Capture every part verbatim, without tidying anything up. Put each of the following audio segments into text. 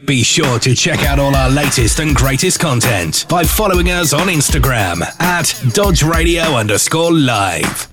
Be sure to check out all our latest and greatest content by following us on Instagram at Dodge Radio underscore live.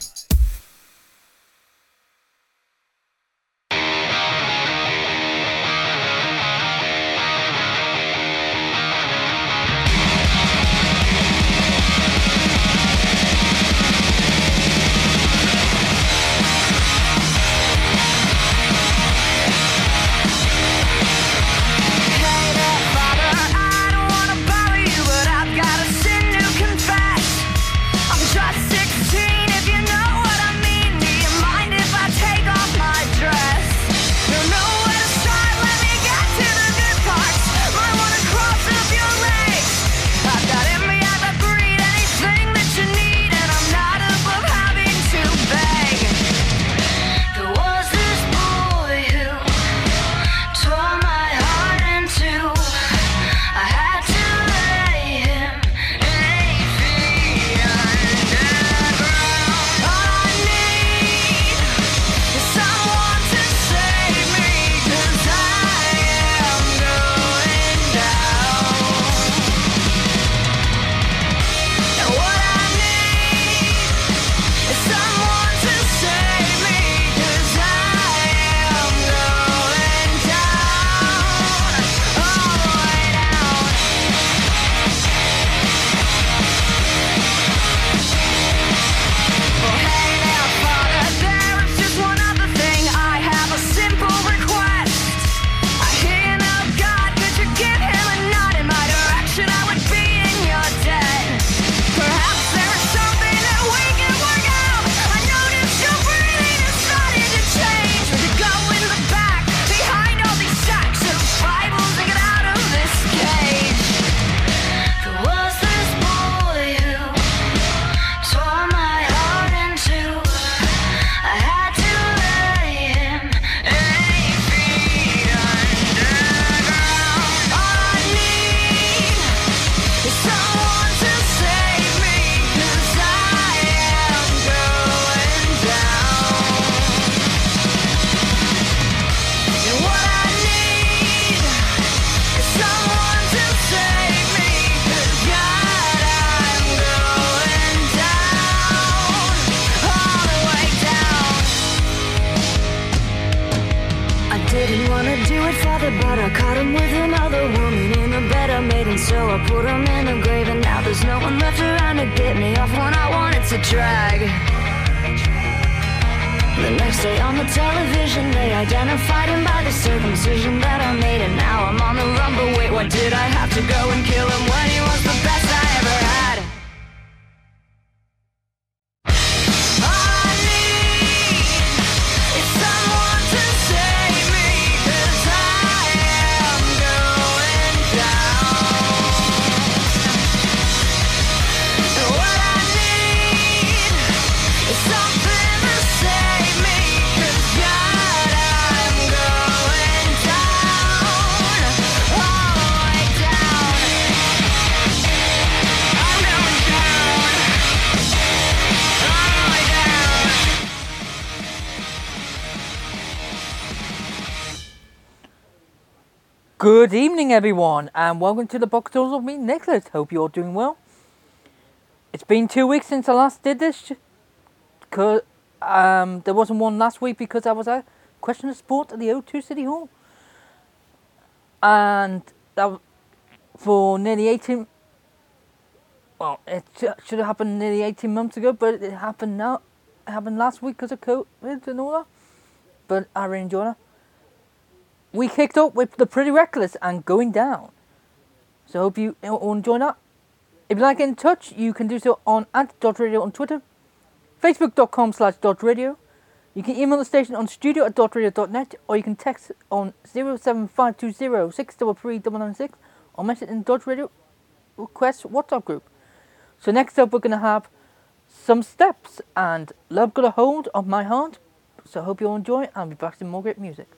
Good evening, everyone, and welcome to the Box Tools of me, Nicholas. Hope you're doing well. It's been two weeks since I last did this. Cause um, there wasn't one last week because I was at Question of Sport at the O two City Hall, and that for nearly eighteen. Well, it should have happened nearly eighteen months ago, but it happened now. It happened last week because of COVID and all that. But I really enjoyed it. We kicked up with the Pretty Reckless and Going Down. So I hope you all enjoy that. If you'd like to get in touch, you can do so on at Dodge Radio on Twitter, facebook.com slash Dodge Radio. You can email the station on studio at dodge radio dot net, or you can text on zero seven five two zero six three three nine nine six or message in Dodge Radio Request WhatsApp group. So next up we're going to have Some Steps and Love Got a Hold of My Heart. So I hope you all enjoy and I'll be back to more great music.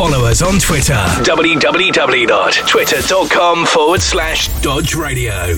follow us on Twitter. www.twitter.com forward slash Dodge Radio.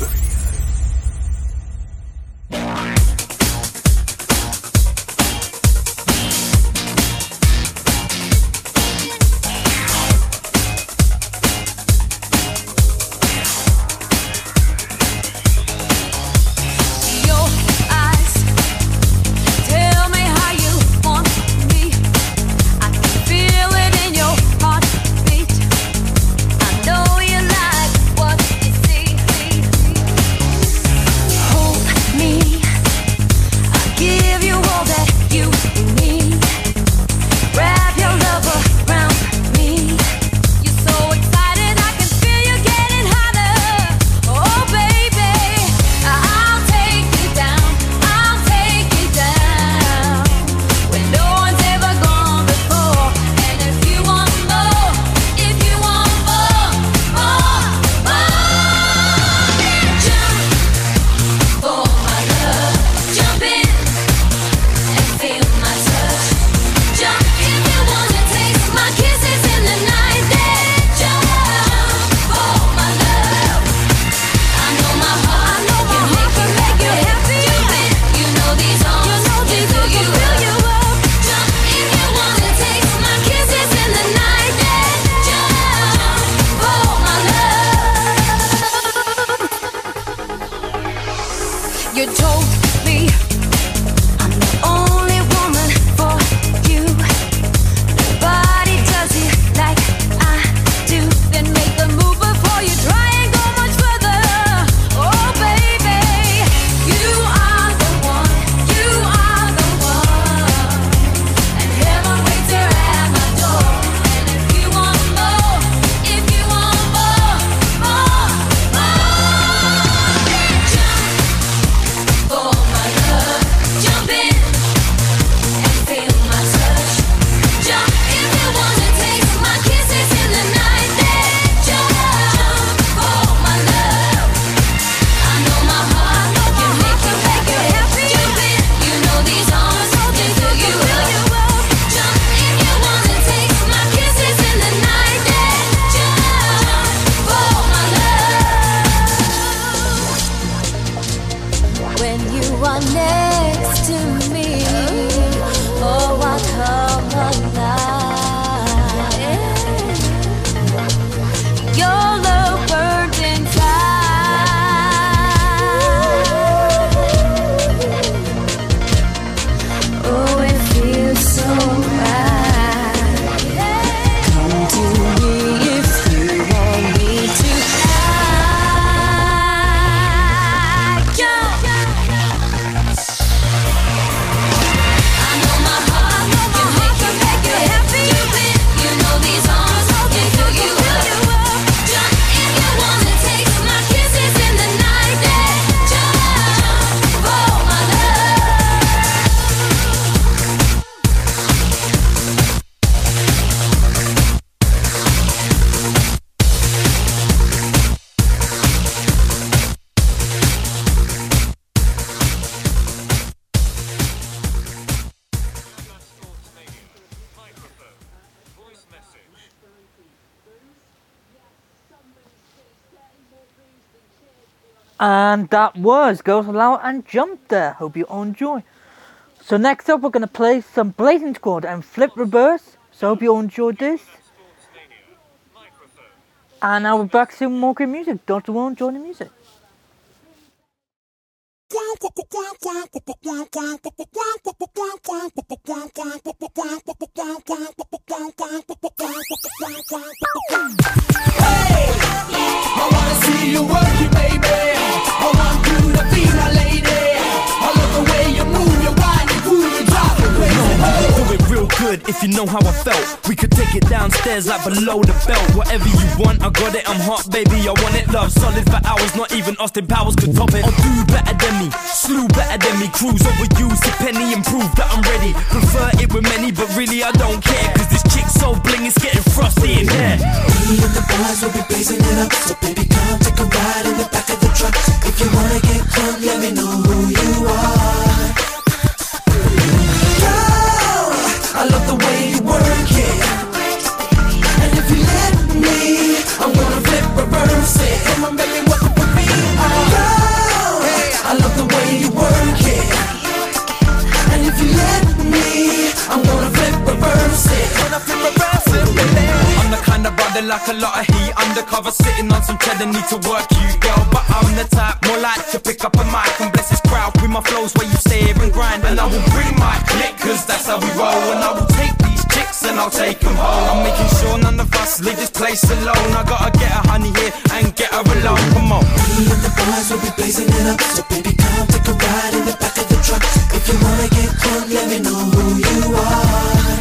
And that was Girls Aloud and Jump there. Hope you all enjoy. So next up we're going to play some Blazing Squad and Flip Reverse. So hope you all enjoyed this. And I'll be back soon with more great music. Don't you all enjoy the music? Hey, I wanna see you working, baby. I want you to be my lady. I love the way you move, you whine, you cool, you drop it crazy. Do it real good if you know how I felt. We could take it downstairs like below the belt. Whatever you want, I got it. I'm hot, baby. I want it, love. Solid for hours, not even Austin Powers could top it. I'll do better than me, slew better than me. Cruise overuse a penny and prove that I'm ready. Prefer it with many, but really I don't care. Cause this chick's so bling, it's getting frosty in here. Me and the boys will be blazing it up. So baby, come take a ride in the back of the truck. If you wanna get crunk, let me know who you are. Girl, I love the way you work it. Riding like a lot of heat, undercover, sitting on some cheddar. Need to work you, girl, but I'm the type more like to pick up a mic and bless this crowd with my flows where you stare and grind. And I will bring my click, cause that's how we roll. And I will take these chicks and I'll take them home. I'm making sure none of us leave this place alone. I gotta get her honey here and get her alone, come on. Me and the boys will be blazing it up, so baby come take a ride in the back of the truck. If you wanna get crunk, let me know who you are.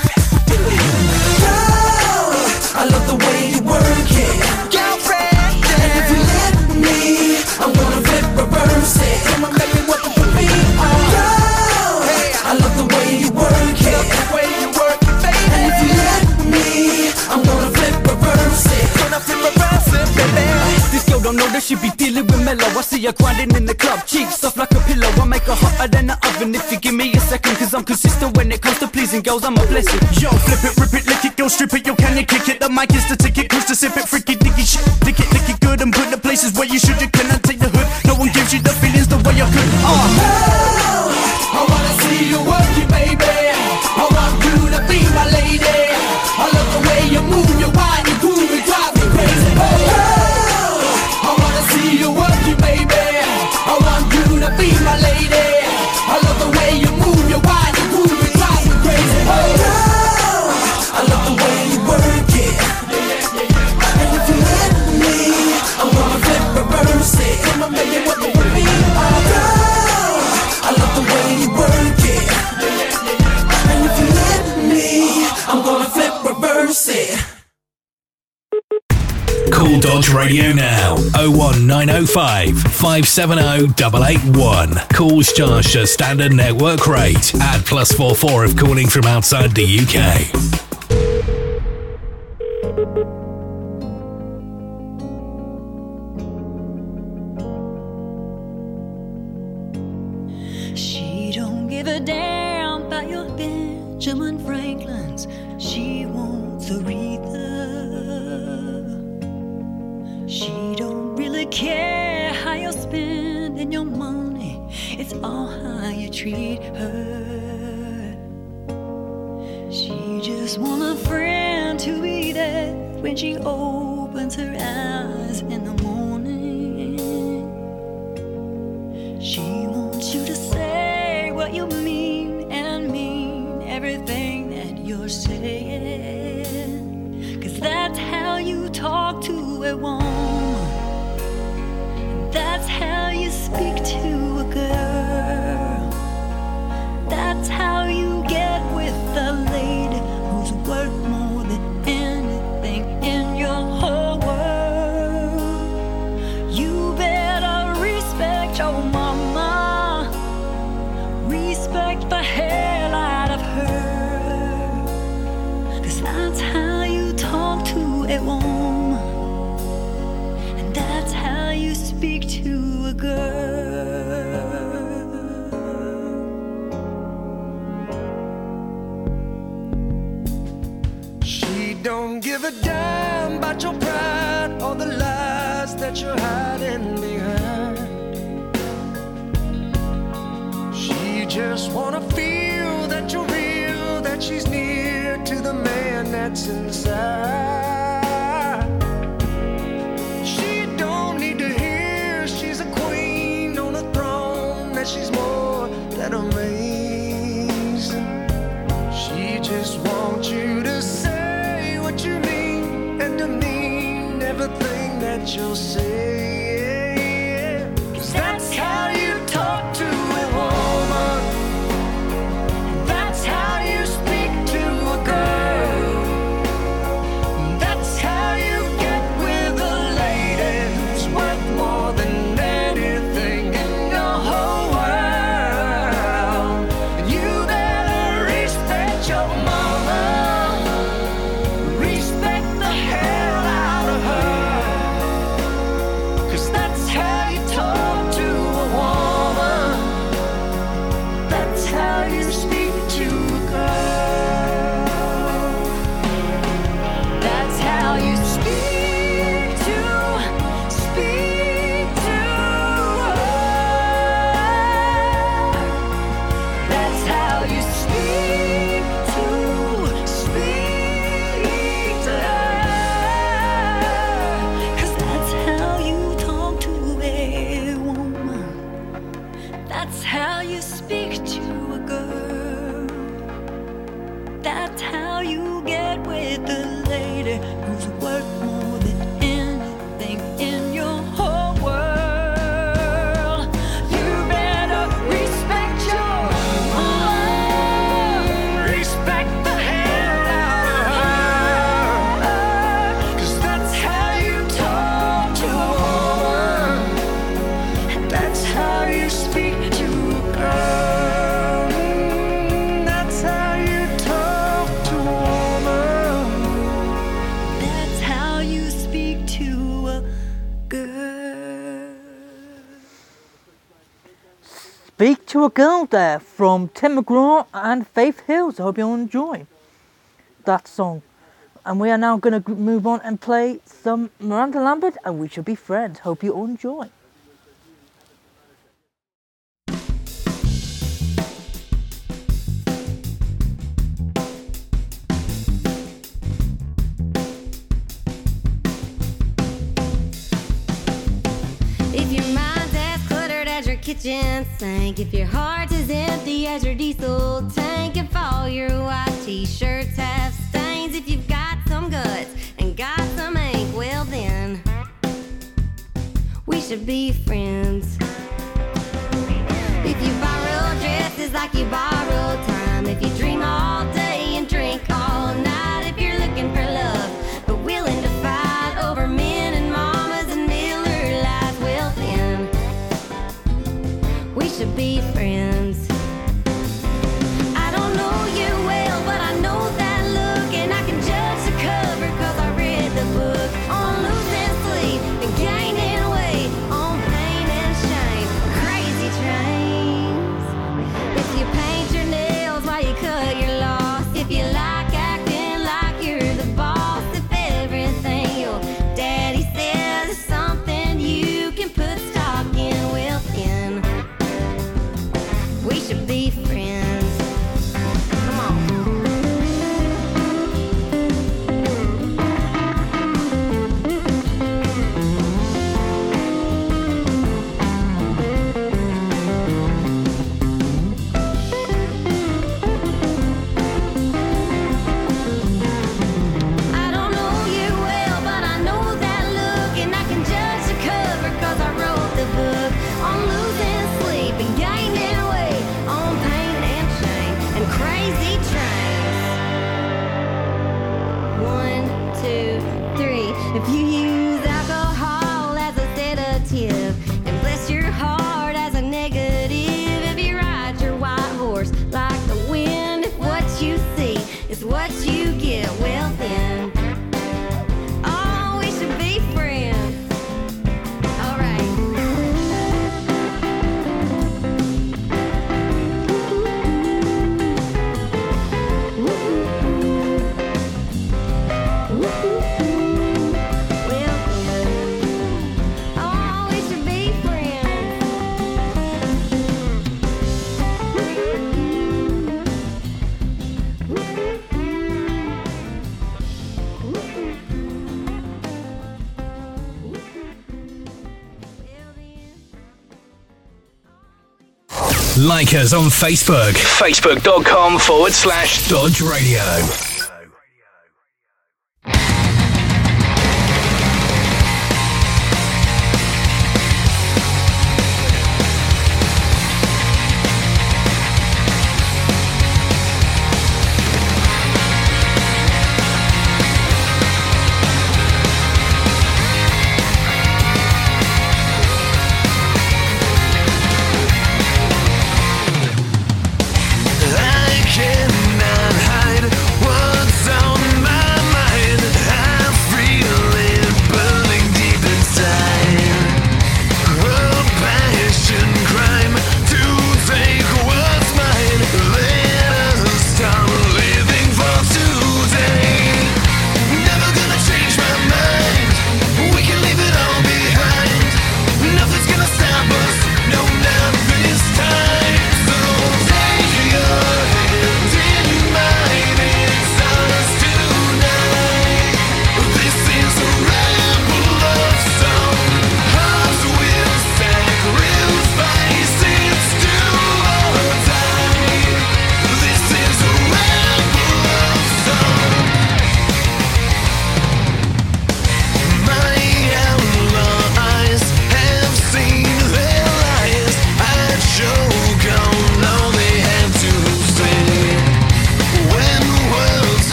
Girl, I love the way you work it, girlfriend. And if you let me, I'm gonna flip reverse it. Come on, baby, what the beat on? Girl, I love the way you work it, love the way you work it, baby. And if you let me, I'm gonna flip reverse it. Gonna flip reverse it, baby. This girl don't know that she be dealing with mellow. I see her grinding in the club, cheeks soft like a pillow. I make her hotter than the oven if you give me a second. Cause I'm consistent when it comes to pleasing girls, I'm a blessing. Yo, flip it, rip it, lick it, go strip it. Yo, can you kick it? The mic is the ticket, cruise to sip it. Freaky, dicky shit, lick it, lick it good. And put the places where you should. You cannot take the hood. No one gives you the feelings the way I could. Oh, I wanna see you work it, baby. I want you to be my lady. I love the way you move, you whine, you groove, you drive me crazy. I wanna see you work it, baby. I want you to be my lady. I love the way you move, you whine, you groove, you drive me crazy. I love the way you work it. And if you let me, I'm gonna flip reverse it. Come on, baby, what the beat on? Girl, I love the way you work it. And if you let me, I'm gonna flip reverse it. Call Dodge Radio now. oh one nine oh five, five seven oh, eight eight one. Calls charged at standard network rate. Add plus four four if calling from outside the U K. She don't give a damn about your Benjamin Franklin's. She wants Aretha. She don't really care how you're spending your money. It's all how you treat her. She just wants a friend to be there when she opens her eyes in the morning. She wants you to say what you mean and mean everything that you're saying. Cause that's how you talk to a woman. That's how you speak to a girl. That's how you get with a lady who's worth more than anything in your whole world. You better respect your mama. Respect the hell out of her. Cause that's how you talk to a woman. And that's how you speak to a girl. She don't give a damn about your pride or the lies that you're hiding behind. She just wanna feel that you're real, that she's near to the man that's inside. She don't need to hear she's a queen on a throne, that she's more than amazing. She just wants you to say what you mean and to mean everything that you'll say. Cause that's how you talk to a woman. That's how you speak to a girl. That's how you get with a lady who's worth more than anything in your whole world. You better respect your mama. Respect the hell out of her. Cause that's how you talk to a woman. That's how you speak to a girl. That's how you speak to, speak to her. That's how you speak to, speak to her. Speak to a Girl there from Tim McGraw and Faith Hills. I hope you'll enjoy that song. And we are now going to move on and play some Miranda Lambert and We Should Be Friends. Hope you all enjoy. If your mind's as cluttered as your kitchen sink, if your heart's as empty as your diesel tank, if all your white t-shirts have stains, if you've got some guts and got some ink, well then, we should be friends. If you borrow dresses like you borrow time, if you dream all day and drink all night, if you're looking for love but willing to fight over men and mamas and Miller Lights, well then, we should be friends. I don't know you well, but I know that look, and I can judge the cover cause I read the book on losing sleep and gaining weight, on pain and shame, crazy trains. If you paint your nails while you cut your loss, if you like acting like you're the boss, if everything your daddy says is something you can put stock in, well then, we should be friends. Come on. I don't know you well, but I know that look, and I can judge the cover cause I wrote the book on losing sleep and gaining weight, on pain and shame and crazy trains. One, two, three. If you use alcohol as a sedative and bless your heart as a negative, if you ride your white horse like the wind, if what you see is what you get, well then, oh, we should be friends. All right. Well then, oh, we should be friends. Like us on Facebook. Facebook.com forward slash Dodge Radio. I cannot hide what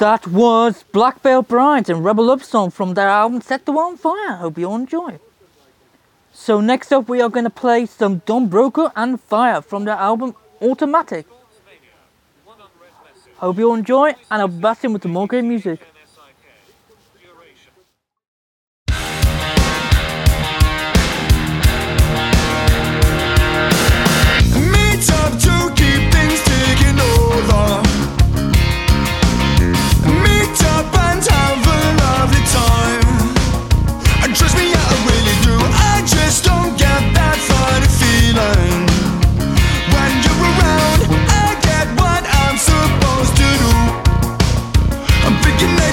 That was Black Veil Brides and Rebel Love Song from their album Set the World on Fire. Hope you all enjoy. So next up we are going to play some Don Broco and Fire from their album Automatic. Hope you all enjoy, and I'll be back in with some more great music. Meet up to keep things taking over. Meet up and have a lovely time. And trust me, yeah, I really do. I just don't get that funny feeling. When you're around, I get what I'm supposed to do. I'm thinking that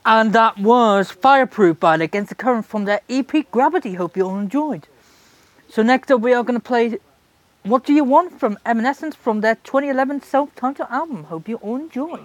And that was Fireproof by Against the Current from their E P Gravity. Hope you all enjoyed. So next up we are going to play What Do You Want from Evanescence from their twenty eleven self-titled album. Hope you all enjoy.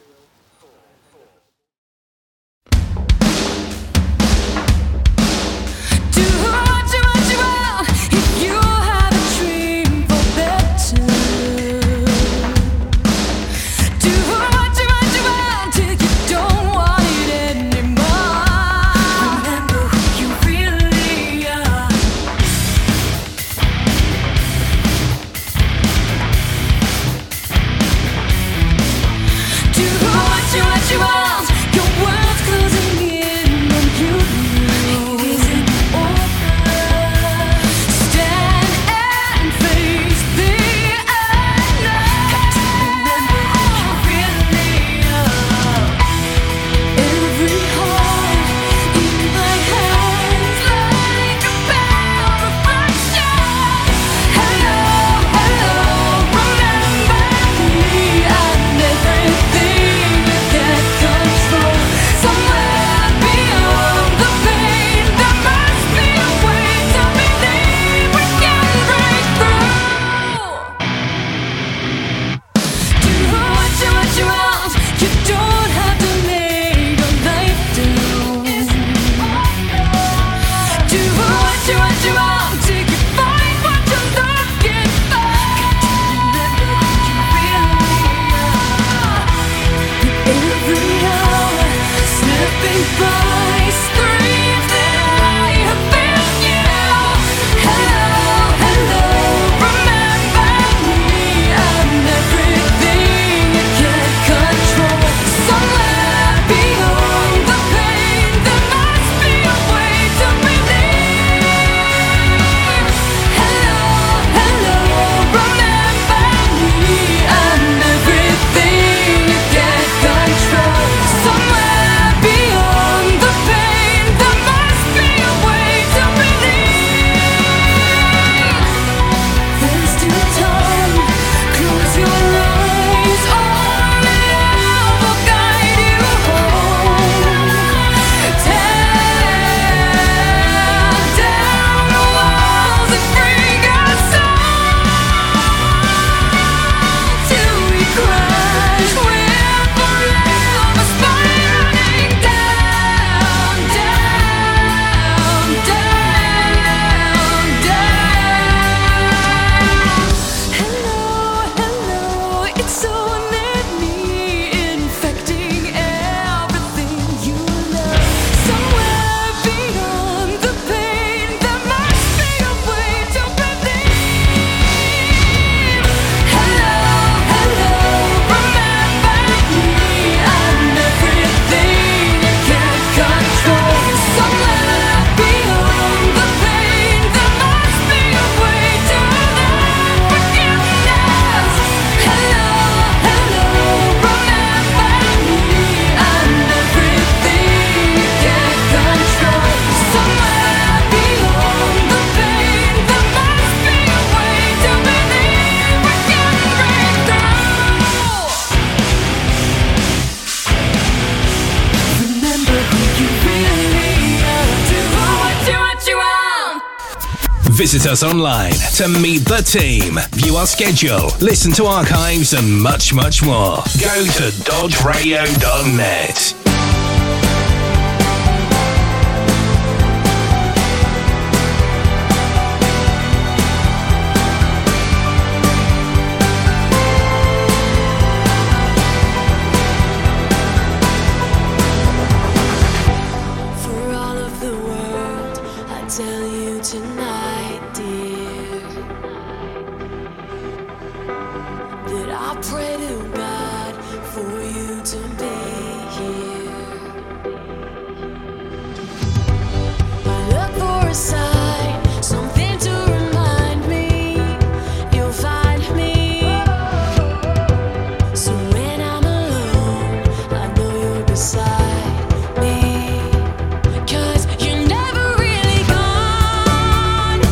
Visit us online to meet the team, view our schedule, listen to archives and much, much more. Go to dodge radio dot net. Cause you're never really gone.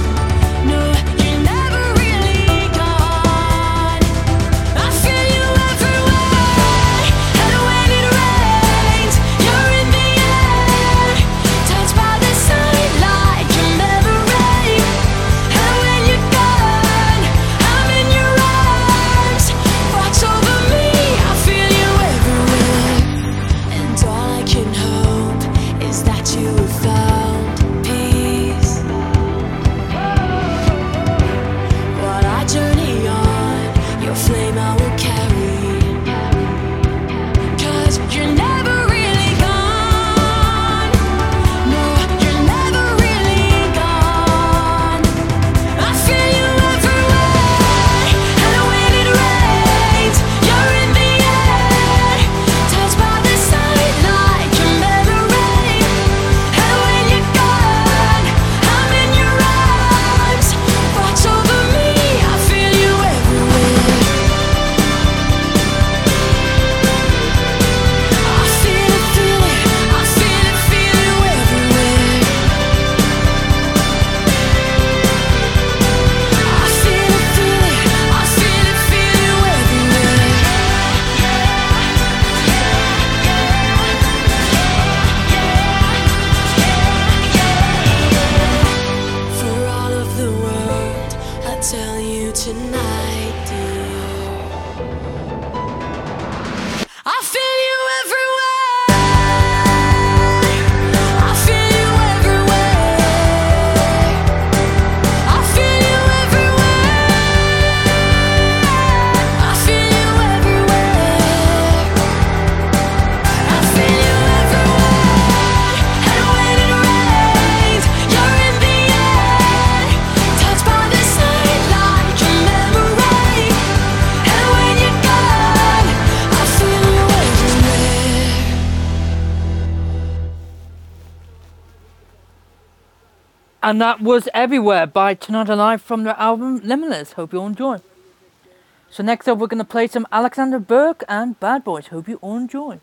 And that was Everywhere by Tonight Alive from their album Limitless. Hope you all enjoy. So next up we're going to play some Alexander Burke and Bad Boys. Hope you all enjoy.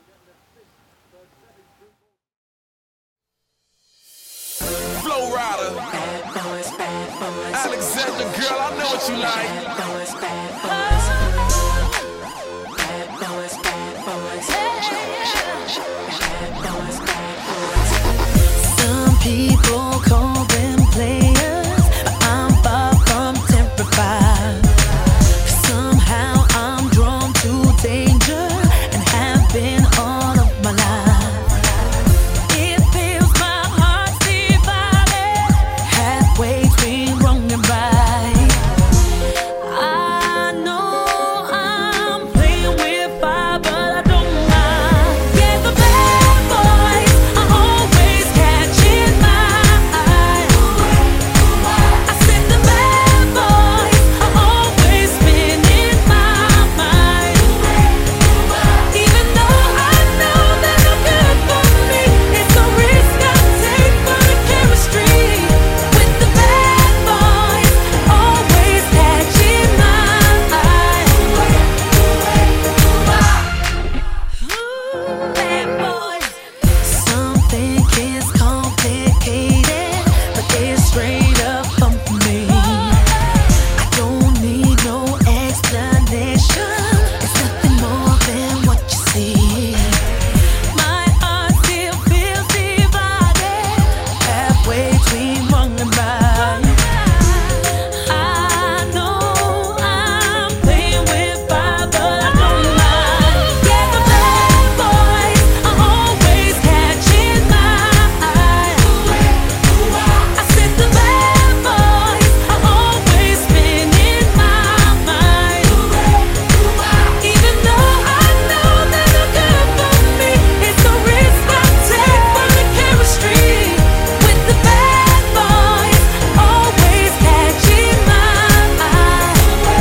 Flow Rider. Bad boys, bad boys. Alexander, girl, I know what you like. Bad boys, bad boys. Bad boys, bad boys. Bad boys, bad boys. Some people call them players, but I'm far from terrified. Somehow I'm drawn to danger and have been all of my life. It feels my heart's divided, halfway between wrong and right. I know I'm playing with fire, but I don't mind. Yeah, the bad boys are always catching my eye. I said the bad boys are always spinning my mind. Even though I know they're no good for me, it's a risk I take for the chemistry. With the bad boys always catching my eye. Bad boys. Some think it's complicated, but they're straight up pumping me. I don't need no explanation. It's nothing more than what you see. My heart still feels divided, halfway between wrong and right. I know I'm playing with fire, but I don't mind. Yeah, the bad boys are always catching my eye. I said the bad boys are always spinning my mind. Even though I know they're no good for me, it's a risk I take for the chemistry. With the bad boys always catching my eye.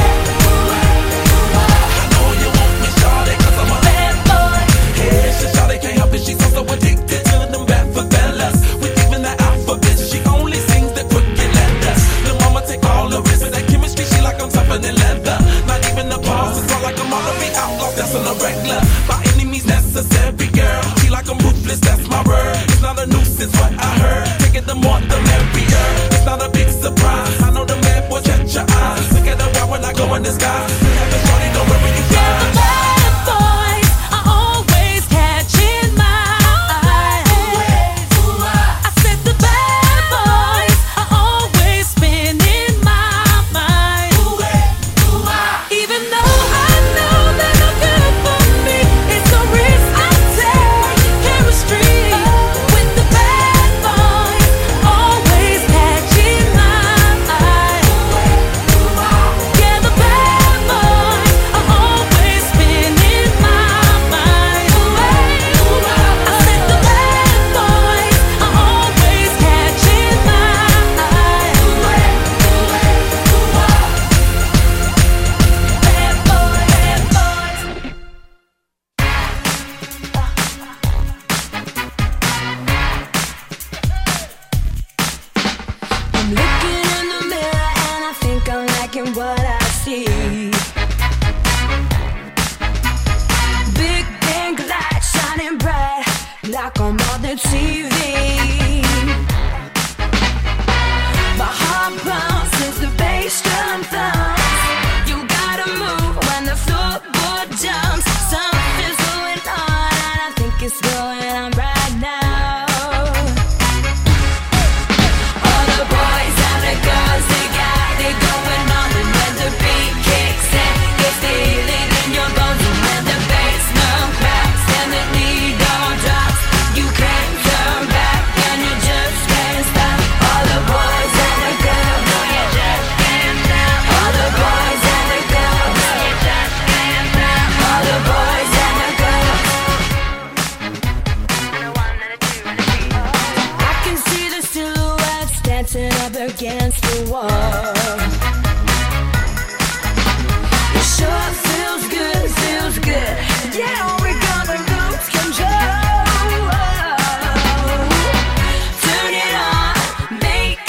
I know you want me, Charlie, cause I'm a Bad boy. yeah, she Charlie can't help it, she's so, so addicted to them bad for fellas. With even that alphabet, she only sings the crooked letters. Lil' mama take all the risks, that chemistry, she like I'm tougher than leather. Not even a pause, it's all like I'm all to be outlaws, that's on a regular. By any means necessary, girl. She like I'm ruthless, that's my word. It's not a nuisance, what I heard. Take it the more, the merrier. It's not a big surprise. I know the man will catch your eyes. Look at the wild when I go in the sky. We have a shorty, don't worry, you Yeah, the fly. bad boys are always catching my eye. I said the bad boys are always spinning my mind. Even though I know they're no good for me, it's a risk I take. Chemistry with the bad boys always catching my eye. Yeah, the bad boys are always spinning my mind. I said the bad boys are always catching my eye. Bad boys, bad boys. I'm looking in the mirror and I think I'm liking what I see. Big pink light shining bright like I'm on the T V. My heart bounces, the bass drum thumps. You gotta move when the floorboard jumps. Something's going on and I think it's going on right now. All the boys and the girls, they got it going on. And when the beat kicks in, you feel it in your bones. And when the bassman cracks and the needle drops, you can't turn back and you just can't stop. All the boys and the girls, no, you just can't stop. All the boys and the girls, no, you just can't stop. All the boys and the girls. I can see the silhouettes dancing up against the wall. It sure feels good, feels good. Yeah, we're gonna lose control. Turn it on, make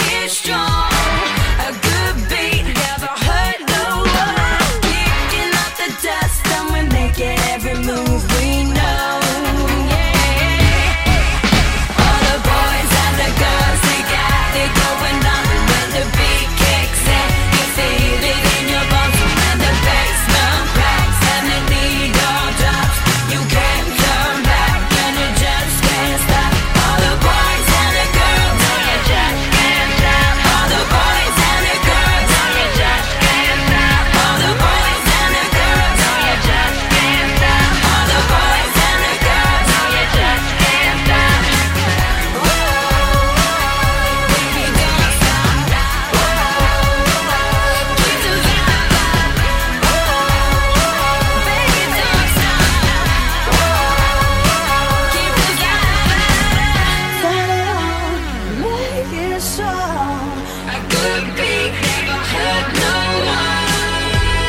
A good beat never hurt no one.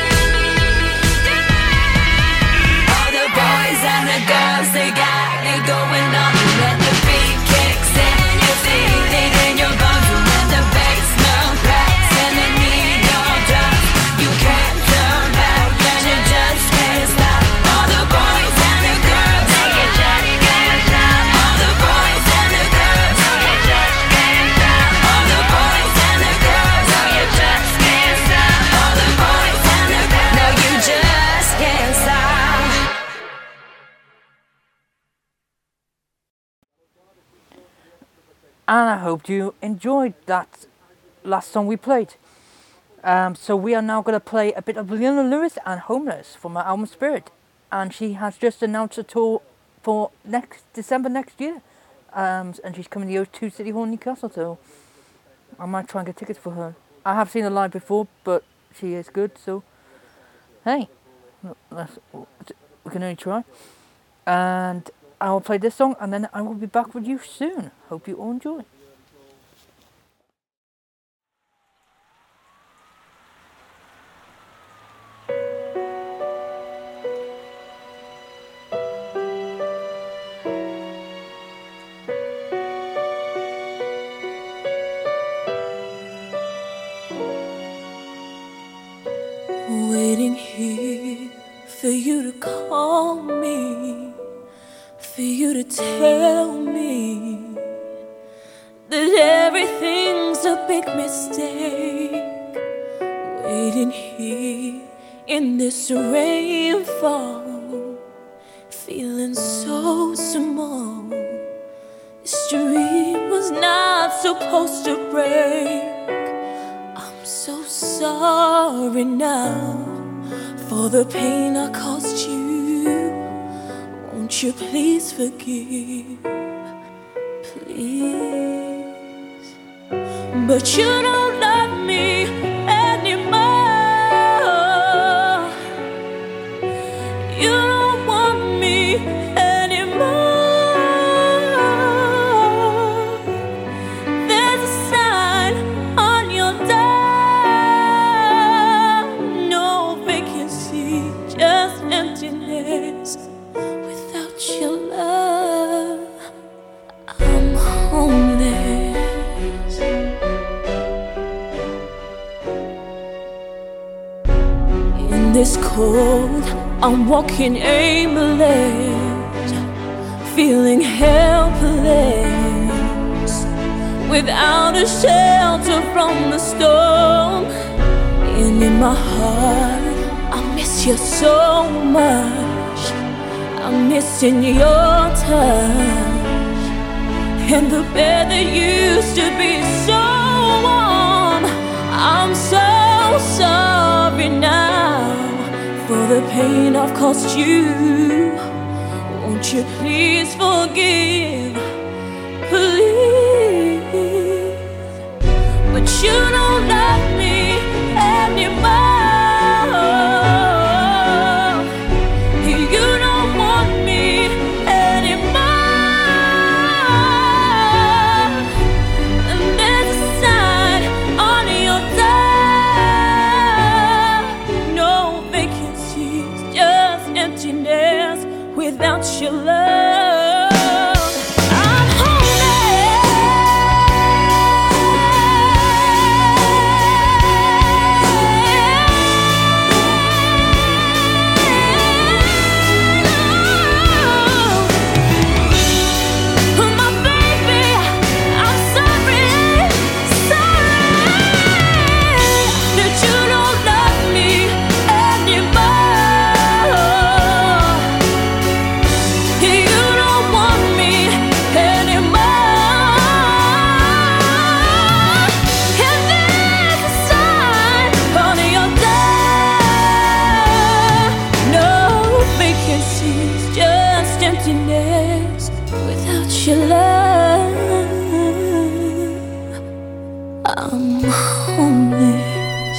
All the boys and the girls, they got it going on. When the beat kicks in, you feel it in your bones. And when the bass drum cracks and the needle drops, you can't turn back and you just can't stop. All the boys and the girls, you just can't stop. All the boys and the girls, you just can't stop. All the boys and the girls, you just can't stop. All the boys and the girls, no, you just can't stop. And I hope you enjoyed that last song we played. Um, so we are now going to play a bit of Leona Lewis and Homeless from her album Spirit. And she has just announced a tour for next December next year. Um, and she's coming to the O two City Hall in Newcastle, so I might try and get tickets for her. I have seen her live before, but she is good, so hey, let's, we can only try. And I will play this song, and then I will be back with you soon. Hope you all enjoy. Waiting here for you to call me, for you to tell me that everything's a big mistake. Waiting here in this rainfall, feeling so small. This dream was not supposed to break. I'm so sorry now for the pain I caused you. Won't you please forgive, please? But you don't love me anymore. You don't want me anymore. There's a sign on your door. No vacancy, just emptiness. Without your love, I'm homeless. In this cold, I'm walking aimless, feeling helpless, without a shelter from the storm. And in my heart, I miss you so much. I'm missing your touch, and the bed that used to be so warm. I'm so sorry now for the pain I've caused you. Won't you please forgive, please? But you don't love me anymore. You don't want me anymore. And there's a sign on your door. No vacancies, just emptiness without your love. I'm my baby, I'm sorry, sorry that you don't love me anymore. You don't want me anymore. And there's a sign on your door. No vacancies, just emptiness without your love. I'm homeless.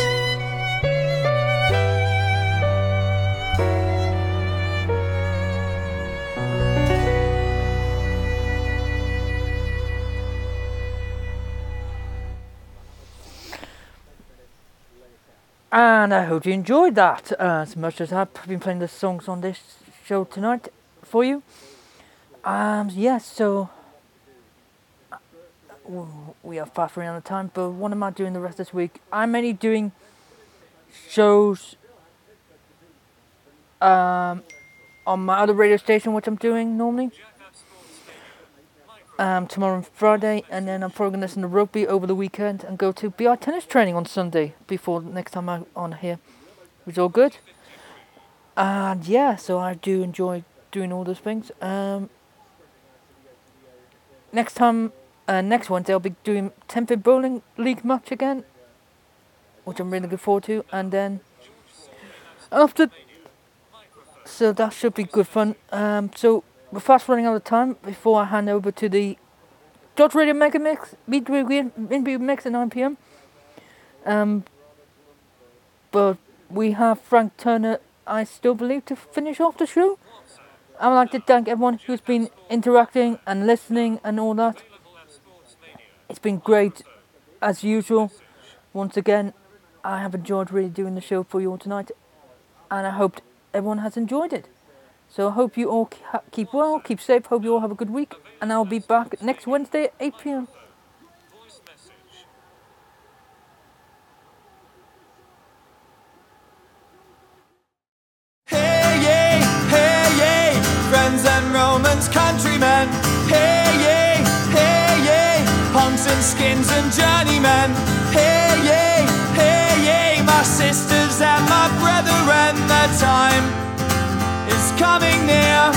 And I hope you enjoyed that uh, as much as I've been playing the songs on this show tonight for you. Um, yes, so uh, we are fast running out of time, but what am I doing the rest of this week? I'm mainly doing shows um, on my other radio station, which I'm doing normally. Um, tomorrow and Friday, and then I'm probably going to listen to rugby over the weekend and go to B I tennis training on Sunday before next time I'm on here. It's all good. And yeah, so I do enjoy doing all those things. Um, next time, uh, next Wednesday, I'll be doing Tenpin Bowling League match again, which I'm really looking forward to. And then after, so that should be good fun. Um, so. We're fast running out of time before I hand over to the Dodge Radio Mega Mix, midweek mix at nine p.m. Um, but we have Frank Turner, I still believe, to finish off the show. I would like to thank everyone who's been interacting and listening and all that. It's been great, as usual. Once again, I have enjoyed really doing the show for you all tonight, and I hope everyone has enjoyed it. So I hope you all keep well, keep safe, hope you all have a good week, and I'll be back next Wednesday at eight p.m. Hey, yay, hey, yay, friends and Romans, countrymen. Hey, yay, hey, yay, punks and skins and journeymen. Hey, yay, hey, yay, my sisters and my brethren, the time is coming near.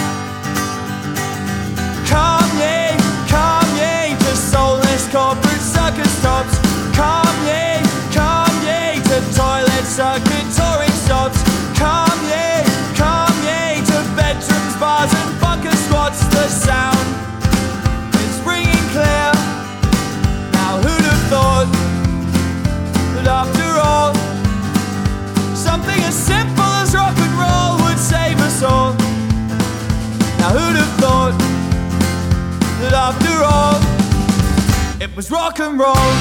Come ye, come ye to soulless corporate circus tops. Come ye, come ye to toilet circuit touring stops. Come ye, come ye to bedrooms, bars and bunker squats. The sound is ringing clear. Now who'd have thought that after all, something as simple as rock and roll would save us all. Now who'd have thought that after all, it was rock and roll.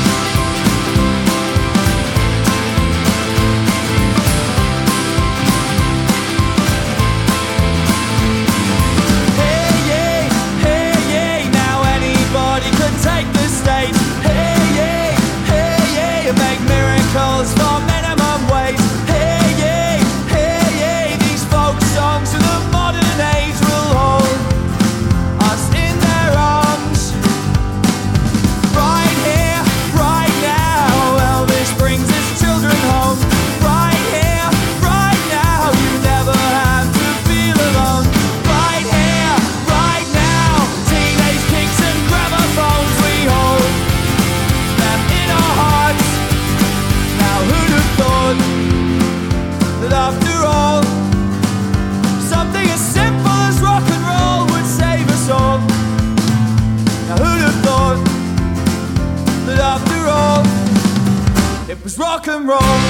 Hey, yay, hey, yay, now anybody could take the stage. Hey, yay, hey, yay, make miracles for minimum wage. Hey, yay, hey, yay, these folk songs of the modern age will hold us in their arms. Right here, right now, Elvis brings his children home. Right here, right now, you never have to feel alone. Right here, right now, teenage kicks and gramophones, we hold them in our hearts. Now who'd have thought that after all, something as simple as rock and roll would save us all. Now who'd have thought that after all, it was rock and roll.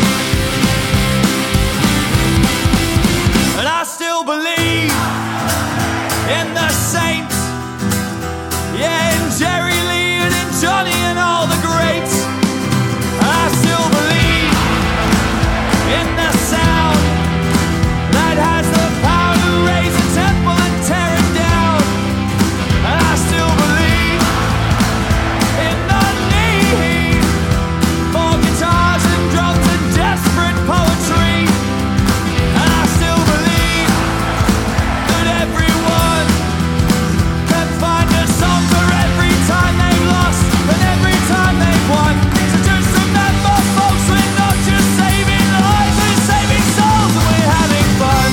And I still believe in the Saints, yeah, in Jerry Lee and in Johnny and all the greats. And I still believe in the sound that has the power to raise a temple and tear it down. And I still believe in the need for guitars and drums and desperate poetry. And I still believe that everyone can find a song for every time they've lost and every time they've won. So just remember, folks, we're not just saving lives, we're saving souls and we're having fun.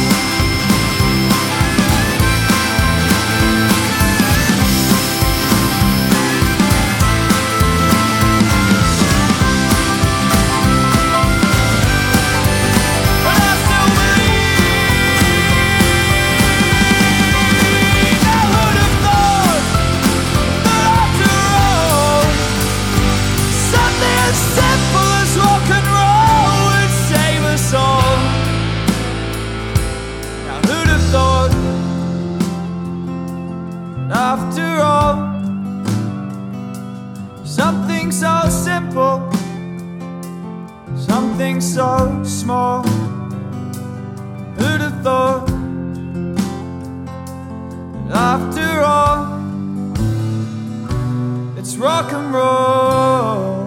And I still believe, now who'd have thought that after all, something as simple as rock and roll would save us all. Now who'd have thought that after all, something so simple, something so sweet rock and roll.